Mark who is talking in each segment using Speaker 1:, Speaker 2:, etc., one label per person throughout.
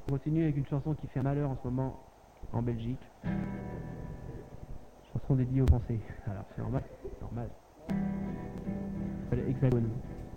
Speaker 1: On continue avec une chanson qui fait malheur en ce moment en Belgique. Chanson dédiée aux Français. Alors c'est normal, normal. Ça s'appelle Hexagone.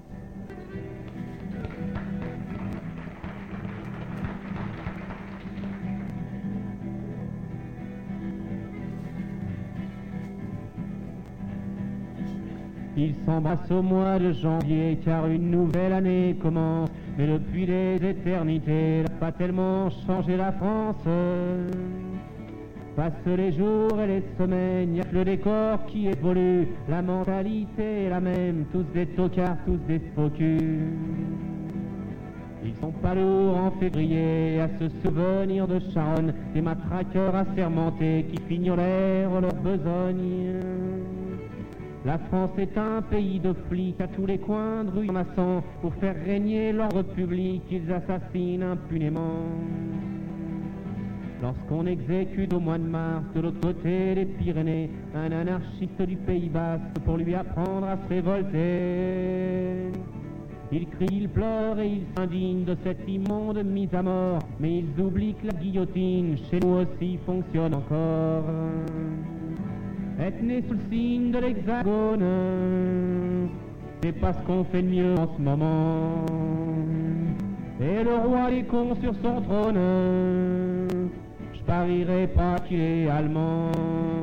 Speaker 1: Ils s'embrassent au mois de janvier car une nouvelle année commence. Mais depuis les éternités, n'a pas tellement changé la France. Passent les jours et les semaines, y a que le décor qui évolue. La mentalité est la même, tous des tocards, tous des faux culs. Ils sont pas lourds en février à se souvenir de Charonne, des matraqueurs assermentés qui fignolèrent leur besogne. La France est un pays de flics, à tous les coins de rue en maçon, pour faire régner l'ordre public, ils assassinent impunément. Lorsqu'on exécute au mois de mars, de l'autre côté des Pyrénées, un anarchiste du Pays Basque pour lui apprendre à se révolter. Il crie, il pleure et il s'indigne de cette immonde mise à mort, mais ils oublient que la guillotine, chez nous aussi, fonctionne encore. Être né sous le signe de l'Hexagone, c'est pas ce qu'on fait de mieux en ce moment. Et le roi des cons sur son trône, je parierais pas qu'il est allemand.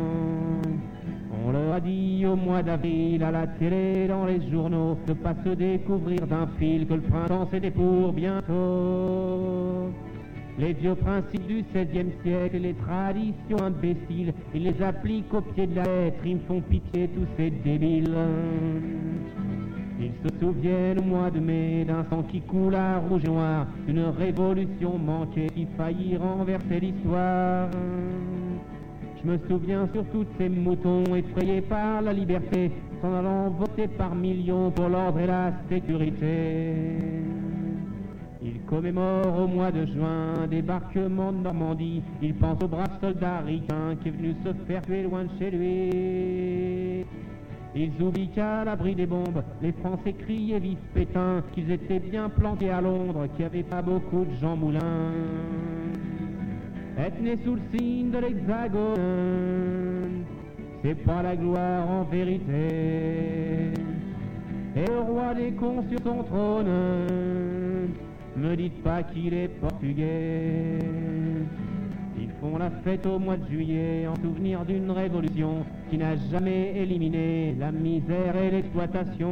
Speaker 1: On leur a dit au mois d'avril, à la télé, dans les journaux, de pas se découvrir d'un fil, que le printemps c'était pour bientôt. Les vieux principes du XVIe siècle et les traditions imbéciles, ils les appliquent au pied de la lettre, ils me font pitié tous ces débiles. Ils se souviennent au mois de mai d'un sang qui coule à rouge et noir, d'une révolution manquée qui faillit renverser l'histoire. Je me souviens surtout de ces moutons effrayés par la liberté, s'en allant voter par millions pour l'ordre et la sécurité. Il commémore au mois de juin un débarquement de Normandie. Il pense au brave soldat ricain qui est venu se faire tuer loin de chez lui. Ils oublient qu'à l'abri des bombes, les Français criaient vive Pétain, qu'ils étaient bien plantés à Londres, qu'il n'y avait pas beaucoup de Jean Moulin. Être né sous le signe de l'Hexagone, c'est pas la gloire en vérité. Et le roi des cons sur son trône, me dites pas qu'il est portugais. Ils font la fête au mois de juillet en souvenir d'une révolution qui n'a jamais éliminé la misère et l'exploitation.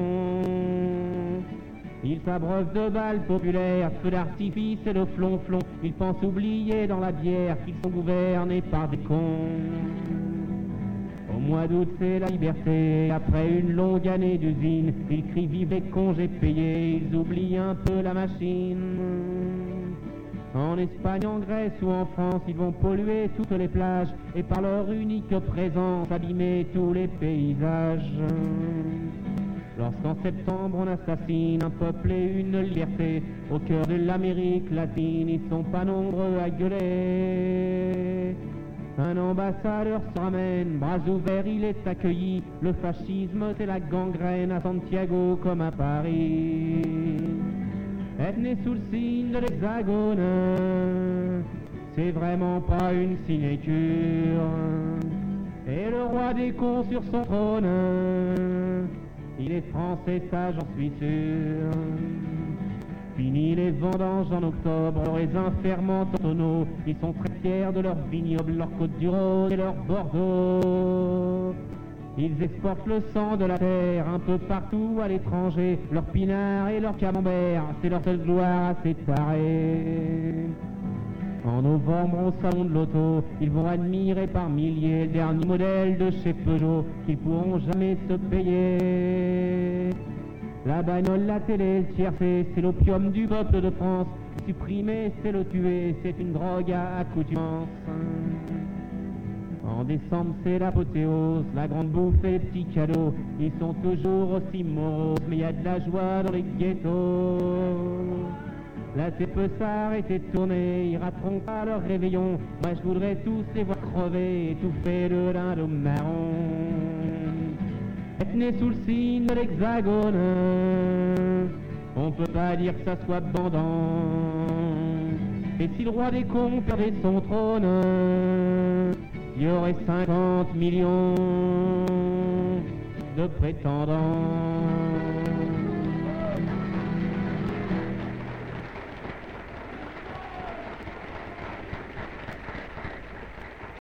Speaker 1: Ils s'abreuvent de balles populaires, feux d'artifice et de flonflon. Ils pensent oublier dans la bière qu'ils sont gouvernés par des cons. Au mois d'août c'est la liberté, après une longue année d'usine, ils crient vive les congés payés, ils oublient un peu la machine. En Espagne, en Grèce ou en France, ils vont polluer toutes les plages et par leur unique présence abîmer tous les paysages. Lorsqu'en septembre on assassine un peuple et une liberté, au cœur de l'Amérique latine, ils sont pas nombreux à gueuler. Un ambassadeur se ramène, bras ouverts il est accueilli. Le fascisme c'est la gangrène à Santiago comme à Paris. Être né sous le signe de l'Hexagone, c'est vraiment pas une sinécure. Et le roi des cons sur son trône, il est français, ça j'en suis sûr. Fini les vendanges en octobre, leurs raisins fermentent en tonneaux. Ils sont très fiers de leurs vignobles, leur côte du Rhône et leur Bordeaux. Ils exportent le sang de la terre un peu partout à l'étranger. Leur pinard et leur camembert, c'est leur seule gloire à séparer. En novembre au salon de l'auto, ils vont admirer par milliers le dernier modèle de chez Peugeot qu'ils pourront jamais se payer. La bagnole, la télé, le tiercé, c'est l'opium du peuple de France. Le supprimer, c'est le tuer, c'est une drogue à accoutumance. En décembre, c'est l'apothéose, la grande bouffe et les petits cadeaux. Ils sont toujours aussi moroses, mais il y a de la joie dans les ghettos. La télé peut s'arrêter de tourner, ils rateront pas leur réveillon. Moi je voudrais tous les voir crever, étouffés de dindon marron. Être né sous le signe de l'Hexagone, on peut pas dire que ça soit bandant. Et si le roi des cons perdait son trône, il y aurait 50 millions de prétendants.